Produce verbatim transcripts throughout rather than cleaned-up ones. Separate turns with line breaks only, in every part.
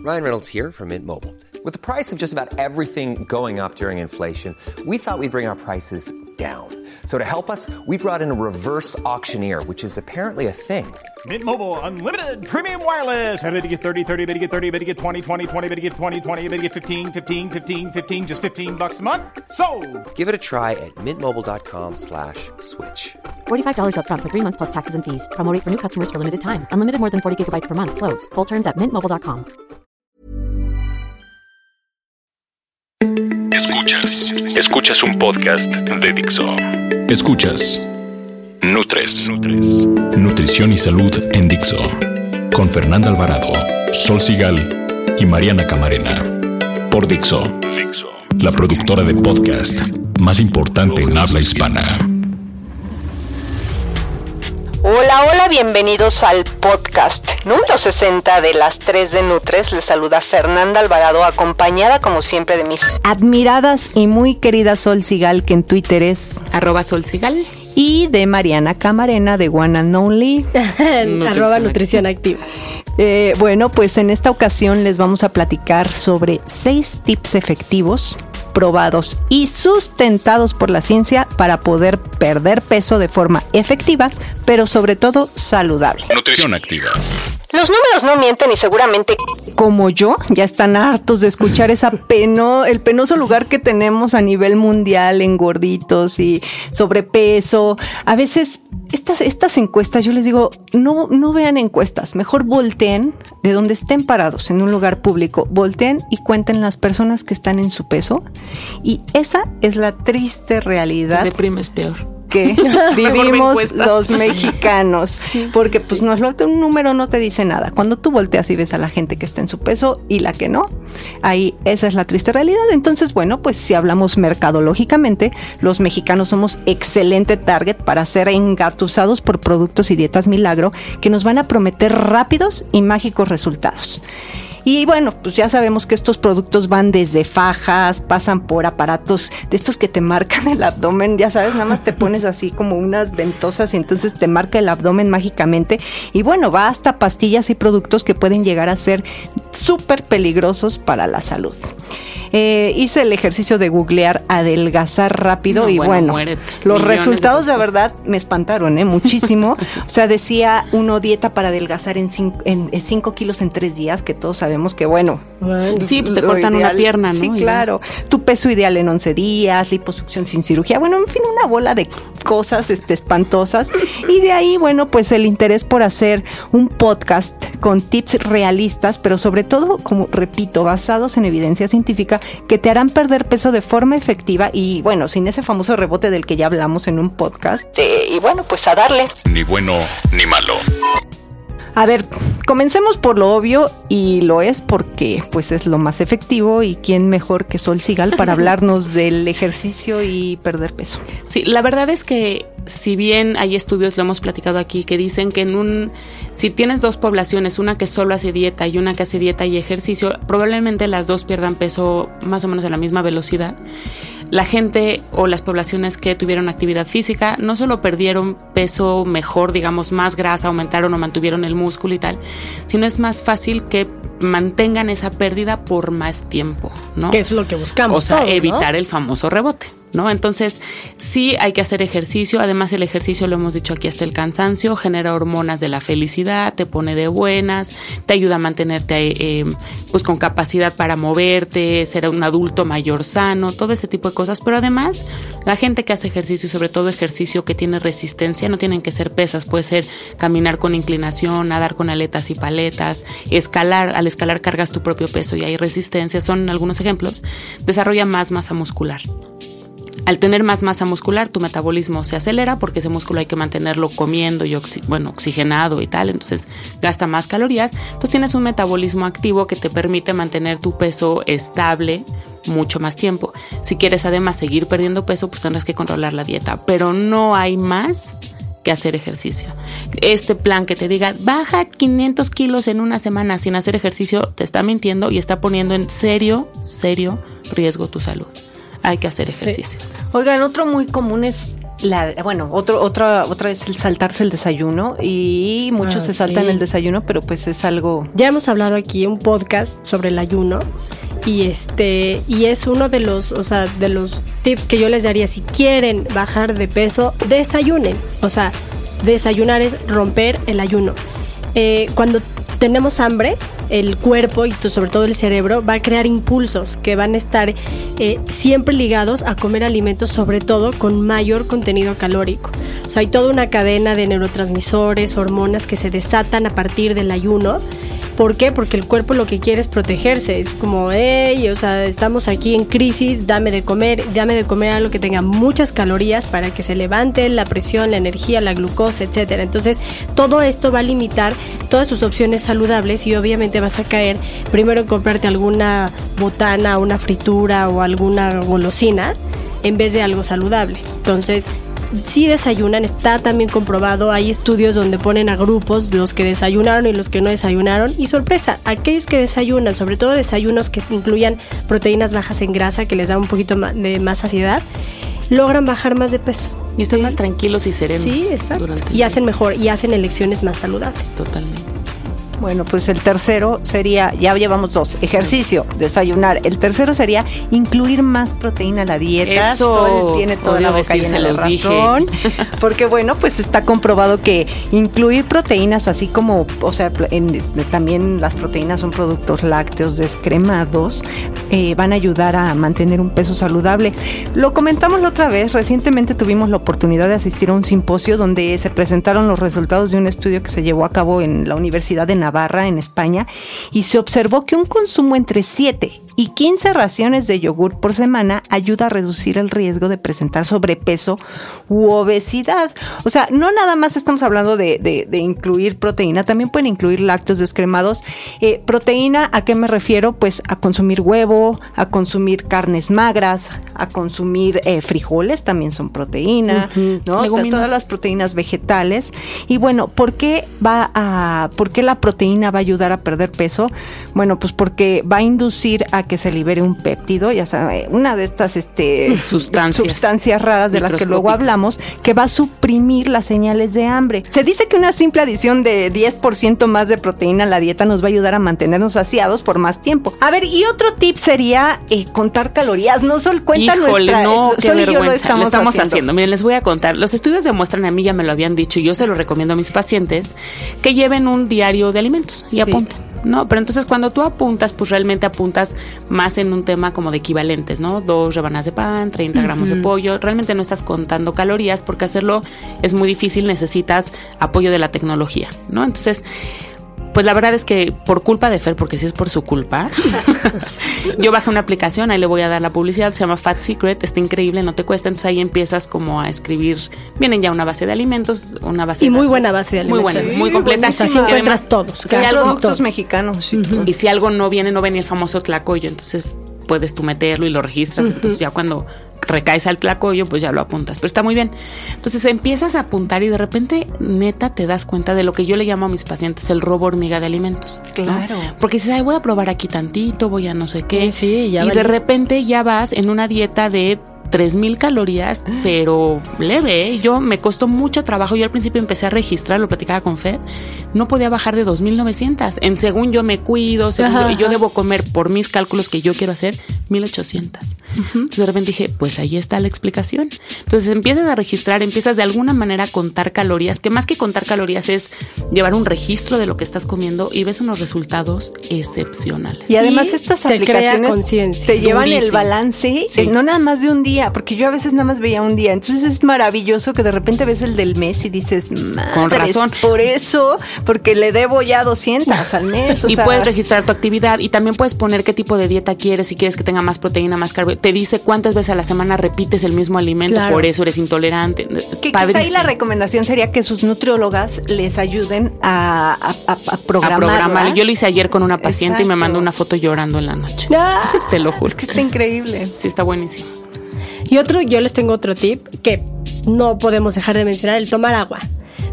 Ryan Reynolds here from Mint Mobile. With the price of just about everything going up during inflation, we thought we'd bring our prices down. So to help us, we brought in a reverse auctioneer, which is apparently a thing.
Mint Mobile Unlimited Premium Wireless. How to get thirty, thirty, how to get thirty, how to get twenty, twenty, twenty, how to get twenty, twenty, how to get fifteen, fifteen, fifteen, fifteen, just fifteen bucks a month? Sold!
Give it a try at mintmobile.com slash switch.
forty-five dollars up front for three months plus taxes and fees. Promo rate for new customers for limited time. Unlimited more than forty gigabytes per month. Slows full terms at mint mobile dot com.
Escuchas. Escuchas un podcast de Dixo. Escuchas Nutres. Nutres. Nutrición y salud en Dixo. Con Fernanda Alvarado, Sol Sigal y Mariana Camarena. Por Dixo. Dixo. La productora de podcast más importante en habla hispana.
Hola, hola, bienvenidos al podcast número sesenta de las tres de Nutres. Les saluda Fernanda Alvarado, acompañada como siempre de mis
admiradas y muy querida Sol Sigal, que en Twitter es
arroba Sol Sigal,
y de Mariana Camarena de One and Only
arroba Nutrición Activa.
Eh, bueno, pues en esta ocasión les vamos a platicar sobre seis tips efectivos, probados y sustentados por la ciencia para poder perder peso de forma efectiva, pero sobre todo saludable.
Nutrición Activa.
Los números no mienten y seguramente,
como yo, ya están hartos de escuchar esa peno, el penoso lugar que tenemos a nivel mundial en gorditos y sobrepeso. A veces estas, estas encuestas, yo les digo, no, no vean encuestas, mejor volteen de donde estén parados en un lugar público, volteen y cuenten las personas que están en su peso. Y esa es la triste realidad.
Te deprimes peor.
Que vivimos los mexicanos, sí, porque sí, pues no es lo que un número no te dice nada. Cuando tú volteas y ves a la gente que está en su peso y la que no, ahí esa es la triste realidad. Entonces, bueno, pues si hablamos mercadológicamente, los mexicanos somos excelente target para ser engatusados por productos y dietas milagro que nos van a prometer rápidos y mágicos resultados. Y bueno, pues ya sabemos que estos productos van desde fajas, pasan por aparatos de estos que te marcan el abdomen, ya sabes, nada más te pones así como unas ventosas y entonces te marca el abdomen mágicamente. Y bueno, va hasta pastillas y productos que pueden llegar a ser súper peligrosos para la salud. Eh, hice el ejercicio de googlear adelgazar rápido no, y bueno, bueno muérete. Los Millones resultados de, de verdad me espantaron, ¿eh? Muchísimo. O sea, decía uno dieta para adelgazar en cinco, en, en cinco kilos en tres días, que todos sabemos que bueno.
bueno sí, pues te cortan ideal, una pierna, ¿no?
Sí, claro. Tu peso ideal en once días, liposucción sin cirugía, bueno, en fin, una bola de cosas este, espantosas. Y de ahí, bueno, pues el interés por hacer un podcast con tips realistas, pero sobre todo, como repito, basados en evidencia científica, que te harán perder peso de forma efectiva y bueno, sin ese famoso rebote del que ya hablamos en un podcast.
Eh, y bueno, pues a darle.
Ni bueno ni malo.
A ver, comencemos por lo obvio y lo es porque pues es lo más efectivo y quién mejor que Sol Sigal para hablarnos del ejercicio y perder peso.
Sí, la verdad es que si bien hay estudios, lo hemos platicado aquí, que dicen que en un si tienes dos poblaciones, una que solo hace dieta y una que hace dieta y ejercicio, probablemente las dos pierdan peso más o menos a la misma velocidad. La gente o las poblaciones que tuvieron actividad física no solo perdieron peso mejor, digamos, más grasa, aumentaron o mantuvieron el músculo y tal, sino es más fácil que mantengan esa pérdida por más tiempo, ¿no?
Que es lo que buscamos.
O sea,
todos,
evitar
¿no?
el famoso rebote, ¿no? Entonces, sí hay que hacer ejercicio. Además, el ejercicio, lo hemos dicho aquí hasta el cansancio, genera hormonas de la felicidad, te pone de buenas, te ayuda a mantenerte eh, pues con capacidad para moverte, ser un adulto mayor sano, todo ese tipo de cosas. Pero además, la gente que hace ejercicio y sobre todo ejercicio que tiene resistencia, no tienen que ser pesas, puede ser caminar con inclinación, nadar con aletas y paletas, escalar, al escalar cargas tu propio peso y hay resistencia, son algunos ejemplos, desarrolla más masa muscular. Al tener más masa muscular, tu metabolismo se acelera porque ese músculo hay que mantenerlo comiendo y oxi- bueno, oxigenado y tal, entonces gasta más calorías. Entonces tienes un metabolismo activo que te permite mantener tu peso estable mucho más tiempo. Si quieres además seguir perdiendo peso, pues tendrás que controlar la dieta, pero no hay más que hacer ejercicio. Este plan que te diga, baja quinientos kilos en una semana sin hacer ejercicio, te está mintiendo y está poniendo en serio, serio riesgo tu salud. Hay que hacer ejercicio.
Sí. Oigan, otro muy común es La, bueno, otro, otra, otra es el saltarse el desayuno y muchos ah, se saltan sí. el desayuno, pero pues es algo...
Ya hemos hablado aquí en un podcast sobre el ayuno y este y es uno de los, o sea, de los tips que yo les daría si quieren bajar de peso, desayunen. O sea, desayunar es romper el ayuno. Eh, cuando tenemos hambre, el cuerpo y sobre todo el cerebro va a crear impulsos que van a estar eh, siempre ligados a comer alimentos, sobre todo con mayor contenido calórico. O sea, hay toda una cadena de neurotransmisores, hormonas que se desatan a partir del ayuno. ¿Por qué? Porque el cuerpo lo que quiere es protegerse. Es como, hey, o sea, estamos aquí en crisis, dame de comer, dame de comer algo que tenga muchas calorías para que se levante la presión, la energía, la glucosa, etcétera. Entonces, todo esto va a limitar todas tus opciones saludables y obviamente vas a caer primero en comprarte alguna botana, una fritura o alguna golosina en vez de algo saludable. Entonces, si desayunan, está también comprobado, hay estudios donde ponen a grupos los que desayunaron y los que no desayunaron y sorpresa, aquellos que desayunan, sobre todo desayunos que incluyan proteínas bajas en grasa que les da un poquito de más saciedad, logran bajar más de peso.
Y están sí. más tranquilos y serenos.
Sí, exacto. Y hacen mejor, y hacen elecciones más saludables.
Totalmente.
Bueno, pues el tercero sería, ya llevamos dos, ejercicio, desayunar. El tercero sería incluir más proteína en la dieta.
Eso,
Sol tiene toda la boca llena de razón. Porque bueno, pues está comprobado que incluir proteínas, así como, o sea, en, también las proteínas son productos lácteos descremados, eh, van a ayudar a mantener un peso saludable. Lo comentamos la otra vez, recientemente tuvimos la oportunidad de asistir a un simposio donde se presentaron los resultados de un estudio que se llevó a cabo en la Universidad de Navarra, en España, y se observó que un consumo entre siete y quince raciones de yogur por semana ayuda a reducir el riesgo de presentar sobrepeso u obesidad. O sea, no nada más estamos hablando de, de, de incluir proteína, también pueden incluir lácteos descremados. Eh, proteína, ¿a qué me refiero? Pues a consumir huevo, a consumir carnes magras, a consumir eh, frijoles, también son proteína, uh-huh. ¿no? Todas las proteínas vegetales. Y bueno, ¿por qué va a, por qué la proteína va a ayudar a perder peso? Bueno, pues porque va a inducir a que se libere un péptido, ya sabe, una de estas este,
sustancias.
sustancias raras de las que luego hablamos, que va a suprimir las señales de hambre. Se dice que una simple adición de diez por ciento más de proteína a la dieta nos va a ayudar a mantenernos saciados por más tiempo. A ver, y otro tip sería eh, contar calorías. No, Sol, cuenta
Híjole,
nuestra...
no,
Sol
qué
y
vergüenza.
yo lo estamos,
lo estamos haciendo.
haciendo.
Miren, les voy a contar. Los estudios demuestran, a mí ya me lo habían dicho y yo se lo recomiendo a mis pacientes, que lleven un diario de alimentos y sí. apunten. ¿No? Pero entonces cuando tú apuntas, pues realmente apuntas más en un tema como de equivalentes, ¿no? Dos rebanadas de pan, treinta uh-huh. gramos de pollo. Realmente no estás contando calorías porque hacerlo es muy difícil, necesitas apoyo de la tecnología, ¿no? Entonces, pues la verdad es que por culpa de Fer, porque sí es por su culpa, yo bajé una aplicación, ahí le voy a dar la publicidad, se llama Fat Secret, está increíble, no te cuesta, entonces ahí empiezas como a escribir, vienen ya una base de alimentos, una base
y
de
muy
datos,
buena base de alimentos.
Muy buena, muy completa.
Así encuentras todos.
Si algo, productos mexicanos. Sí,
uh-huh. Y si algo no viene, no viene el famoso tlacoyo, entonces puedes tú meterlo y lo registras, uh-huh. entonces ya cuando recaes al tlacoyo, pues ya lo apuntas, pero está muy bien. Entonces empiezas a apuntar y de repente, neta, te das cuenta de lo que yo le llamo a mis pacientes el robo hormiga de alimentos.
Claro.
¿No? Porque dices, ay, voy a probar aquí tantito, voy a no sé qué.
Sí, ya
y
vale.
de repente ya vas en una dieta de tres mil calorías, pero leve, ¿eh? Yo me costó mucho trabajo. Yo al principio empecé a registrar, lo platicaba con Fer, no podía bajar de dos mil novecientas. En según yo me cuido, según ajá, yo, yo debo comer por mis cálculos que yo quiero hacer, mil ochocientas. Uh-huh. Entonces de repente dije, pues ahí está la explicación. Entonces empiezas a registrar, empiezas de alguna manera a contar calorías, que más que contar calorías es llevar un registro de lo que estás comiendo y ves unos resultados excepcionales.
Y además estas
te
aplicaciones te llevan
durísimo.
El balance,
Sí.
no nada más de un día, porque yo a veces nada más veía un día. Entonces es maravilloso que de repente ves el del mes y dices, madres,
con razón.
Por eso, porque le debo ya doscientas al mes. O
y
sea,
puedes registrar tu actividad y también puedes poner qué tipo de dieta quieres, si quieres que tenga más proteína, más carbo. Te dice cuántas veces a la semana repites el mismo alimento, claro. Por eso eres intolerante.
Que quizá ahí la recomendación sería que sus nutriólogas les ayuden a, a, a, a programar. A programar.
Yo lo hice ayer con una paciente. Exacto. Y me mandó una foto llorando en la noche.
Ah,
te lo juro.
Es que está increíble.
Sí, está buenísimo.
Y otro, yo les tengo otro tip que no podemos dejar de mencionar, el tomar agua.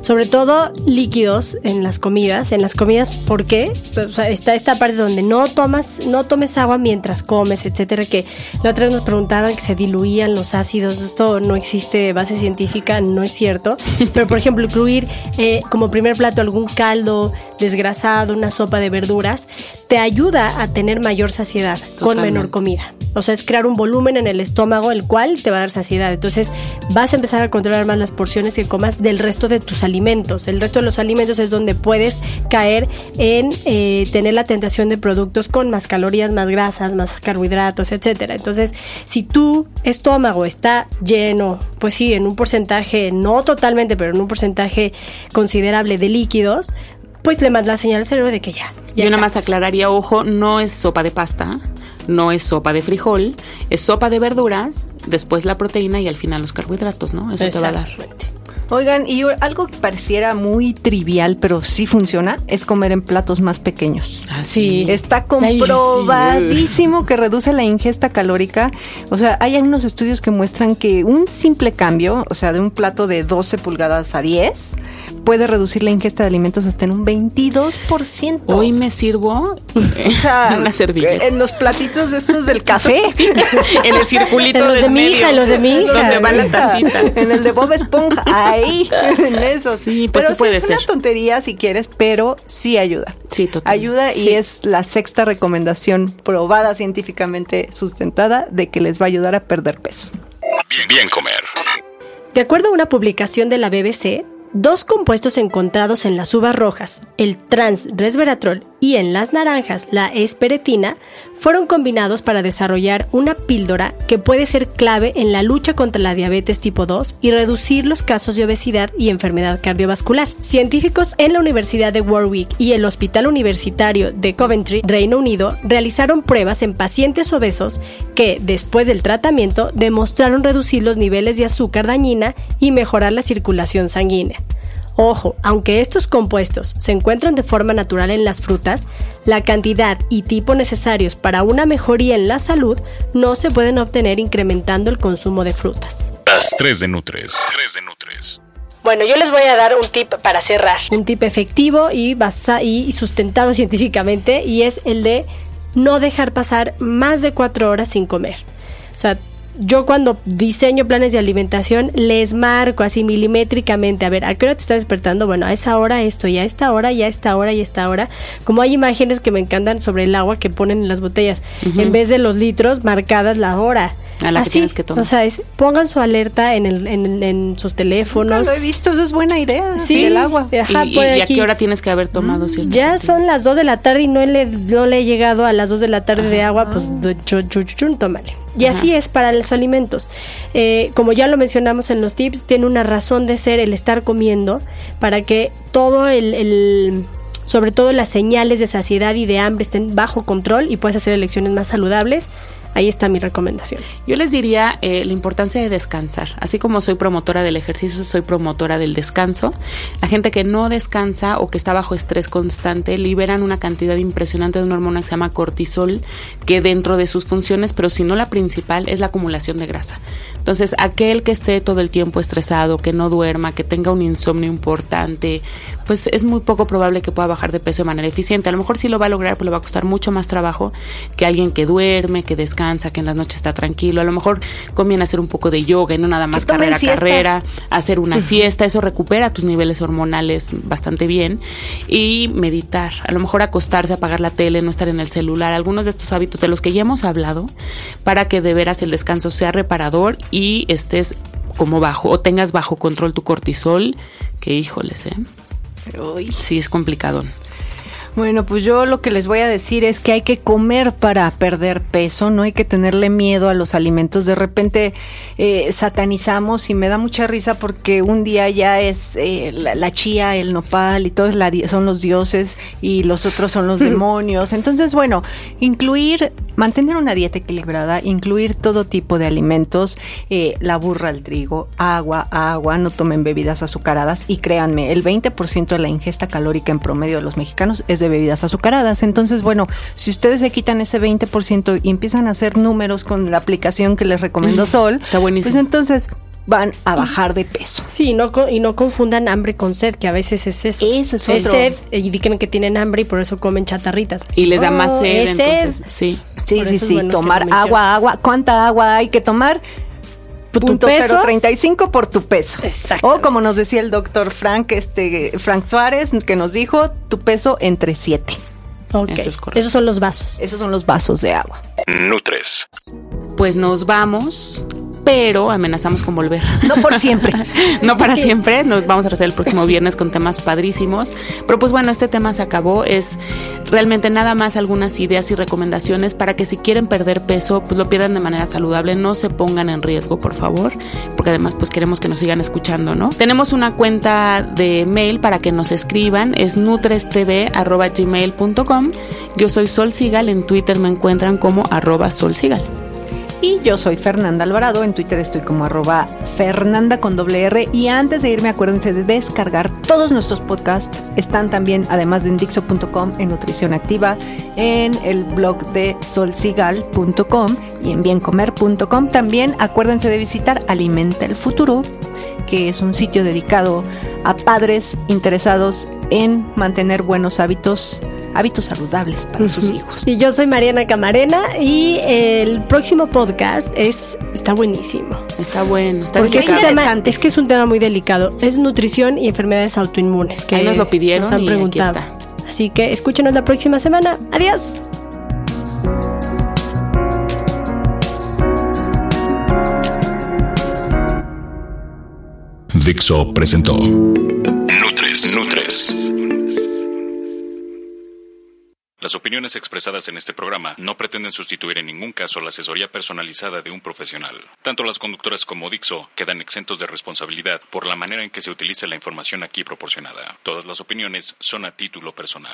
sobre todo líquidos en las comidas. En las comidas, ¿por qué? O sea, está esta parte donde no tomas, no tomes agua mientras comes, etcétera, que la otra vez nos preguntaban que se diluían los ácidos. Esto no existe base científica, no es cierto. Pero, por ejemplo, incluir eh, como primer plato algún caldo desgrasado, una sopa de verduras, te ayuda a tener mayor saciedad. Totalmente. Con menor comida. O sea, es crear un volumen en el estómago el cual te va a dar saciedad. Entonces vas a empezar a controlar más las porciones que comas del resto de tus alimentos. El resto de los alimentos es donde puedes caer en eh, tener la tentación de productos con más calorías, más grasas, más carbohidratos, etcétera. Entonces, si tu estómago está lleno, pues sí, en un porcentaje, no totalmente, pero en un porcentaje considerable de líquidos, pues le mandas la señal al cerebro de que ya. ya
Yo nada más aclararía, ojo, no es sopa de pasta, no es sopa de frijol, es sopa de verduras, después la proteína y al final los carbohidratos, ¿no? Eso te va a dar.
Oigan, y algo que pareciera muy trivial, pero sí funciona, es comer en platos más pequeños.
Ah, sí.
Está comprobadísimo Ay, sí. que reduce la ingesta calórica. O sea, hay algunos estudios que muestran que un simple cambio, o sea, de un plato de doce pulgadas a diez, puede reducir la ingesta de alimentos hasta en un veintidós por ciento.
Hoy me sirvo
o sea,
una servilleta.
En los platitos estos del café.
Sí. En el circulito
en los de mi hija, en los de mi hija.
Donde va la tacita.
En el de Bob Esponja. Ahí, en eso.
Sí, pues
pero
sí puede
sí, es
ser.
una tontería si quieres, pero sí ayuda.
Sí, totalmente.
Ayuda y
sí.
es la sexta recomendación probada científicamente sustentada de que les va a ayudar a perder peso.
Bien, bien comer.
De acuerdo a una publicación de la B B C, dos compuestos encontrados en las uvas rojas, el trans-resveratrol, y en las naranjas, la esperetina, fueron combinados para desarrollar una píldora que puede ser clave en la lucha contra la diabetes tipo dos y reducir los casos de obesidad y enfermedad cardiovascular. Científicos en la Universidad de Warwick y el Hospital Universitario de Coventry, Reino Unido, realizaron pruebas en pacientes obesos que, después del tratamiento, demostraron reducir los niveles de azúcar dañina y mejorar la circulación sanguínea. Ojo, aunque estos compuestos se encuentran de forma natural en las frutas, la cantidad y tipo necesarios para una mejoría en la salud no se pueden obtener incrementando el consumo de frutas.
Las tres de Nutres. tres de Nutres.
Bueno, yo les voy a dar un tip para cerrar. Un tip efectivo y, basa- y sustentado científicamente, y es el de no dejar pasar más de cuatro horas sin comer. O sea, yo cuando diseño planes de alimentación les marco así milimétricamente, a ver, ¿a qué hora te estás despertando? Bueno, a esa hora esto, y a esta hora, y a esta hora, y a esta hora. Como hay imágenes que me encantan sobre el agua que ponen en las botellas, uh-huh. en vez de los litros, marcadas la hora.
A la
así,
que tienes que tomar.
O sea, es, pongan su alerta en, el, en, en sus teléfonos.
Nunca lo he visto, eso es buena idea.
Sí,
el agua.
Ajá,
¿Y, y, y a qué hora tienes que haber tomado?
Mm, ya son las dos de la tarde y no le, no le he llegado a las dos de la tarde de agua, pues chun, chun, chun, tómale. Y Ajá. así es para los alimentos. Eh, como ya lo mencionamos en los tips, tiene una razón de ser el estar comiendo para que todo el, el, sobre todo las señales de saciedad y de hambre estén bajo control y puedas hacer elecciones más saludables. Ahí está mi recomendación.
Yo les diría eh, la importancia de descansar. Así como soy promotora del ejercicio, soy promotora del descanso. La gente que no descansa o que está bajo estrés constante liberan una cantidad impresionante de una hormona que se llama cortisol, que dentro de sus funciones, pero si no la principal, es la acumulación de grasa. Entonces, aquel que esté todo el tiempo estresado, que no duerma, que tenga un insomnio importante, pues es muy poco probable que pueda bajar de peso de manera eficiente. A lo mejor sí lo va a lograr, pero le va a costar mucho más trabajo que alguien que duerme, que descansa, que en las noches está tranquilo. A lo mejor conviene hacer un poco de yoga y no nada más carrera, carrera, hacer una uh-huh. siesta, eso recupera tus niveles hormonales bastante bien. Y meditar, a lo mejor acostarse, apagar la tele, no estar en el celular, algunos de estos hábitos de los que ya hemos hablado, para que de veras el descanso sea reparador y estés como bajo, o tengas bajo control tu cortisol, que híjoles, ¿eh?
Uy.
Sí, es complicado.
Bueno, pues yo lo que les voy a decir es que hay que comer para perder peso, no hay que tenerle miedo a los alimentos. De repente eh, satanizamos y me da mucha risa porque un día ya es eh, la, la chía, el nopal y todos la, son los dioses y los otros son los demonios. Entonces, bueno, incluir, mantener una dieta equilibrada, incluir todo tipo de alimentos, eh, la burra, el trigo, agua, agua, no tomen bebidas azucaradas y créanme, el veinte por ciento de la ingesta calórica en promedio de los mexicanos es de bebidas azucaradas. Entonces, bueno, si ustedes se quitan ese veinte por ciento y empiezan a hacer números con la aplicación que les recomendó Sol,
está buenísimo.
Pues entonces van a bajar de peso.
Sí, no, y no confundan hambre con sed, que a veces es eso.
Eso es,
es
otro.
sed y dicen que tienen hambre y por eso comen chatarritas.
Y les da oh, más sed,
es
entonces,
sed.
sí.
Sí, sí, sí, bueno tomar agua, agua. ¿Cuánta agua hay que tomar? Punto cero treinta y cinco por tu peso.
Exacto.
O como nos decía el doctor Frank, este, Frank Suárez, que nos dijo, tu peso entre siete.
Ok, Eso es correcto. Esos son los vasos.
Esos son los vasos de agua.
Nutres.
Pues nos vamos, pero amenazamos con volver.
No por siempre.
No para siempre. Nos vamos a hacer el próximo viernes con temas padrísimos. Pero pues bueno, este tema se acabó. Es realmente nada más algunas ideas y recomendaciones para que si quieren perder peso, pues lo pierdan de manera saludable. No se pongan en riesgo, por favor, porque además pues queremos que nos sigan escuchando, ¿no? Tenemos una cuenta de mail para que nos escriban. Es nutrestv arroba gmail punto com. Yo soy Sol Sigal. En Twitter me encuentran como arroba Sol Sigal.
Y yo soy Fernanda Alvarado, en Twitter estoy como arroba Fernanda con doble R. Y antes de irme, acuérdense de descargar todos nuestros podcasts. Están también, además de en Dixo punto com, en Nutrición Activa, en el blog de sol sigal punto com y en bien comer punto com. También acuérdense de visitar Alimenta el Futuro, que es un sitio dedicado a padres interesados en mantener buenos hábitos hábitos saludables para uh-huh. sus hijos.
Y yo soy Mariana Camarena y el próximo podcast es está buenísimo.
Está bueno, está
Porque es, un tema, es que es un tema muy delicado. Es nutrición y enfermedades autoinmunes que
ahí nos lo pidieron
nos han
y
preguntado.
Aquí está.
Así que escúchenos la próxima semana. Adiós.
Dixo presentó Nutres. Nutres. Las opiniones expresadas en este programa no pretenden sustituir en ningún caso la asesoría personalizada de un profesional. Tanto las conductoras como Dixo quedan exentos de responsabilidad por la manera en que se utilice la información aquí proporcionada. Todas las opiniones son a título personal.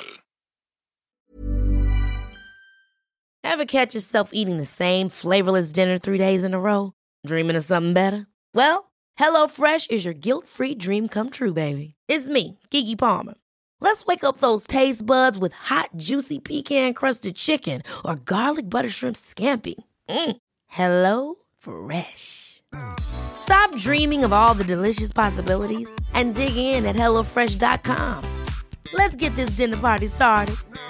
Ever catch yourself eating the same flavorless dinner three days in a row? Dreaming of something better? Well, HelloFresh is your guilt-free dream come true, baby. It's me, Keke Palmer. Let's wake up those taste buds with hot, juicy pecan-crusted chicken or garlic butter shrimp scampi. Mm. Hello Fresh. Stop dreaming of all the delicious possibilities and dig in at hello fresh dot com. Let's get this dinner party started.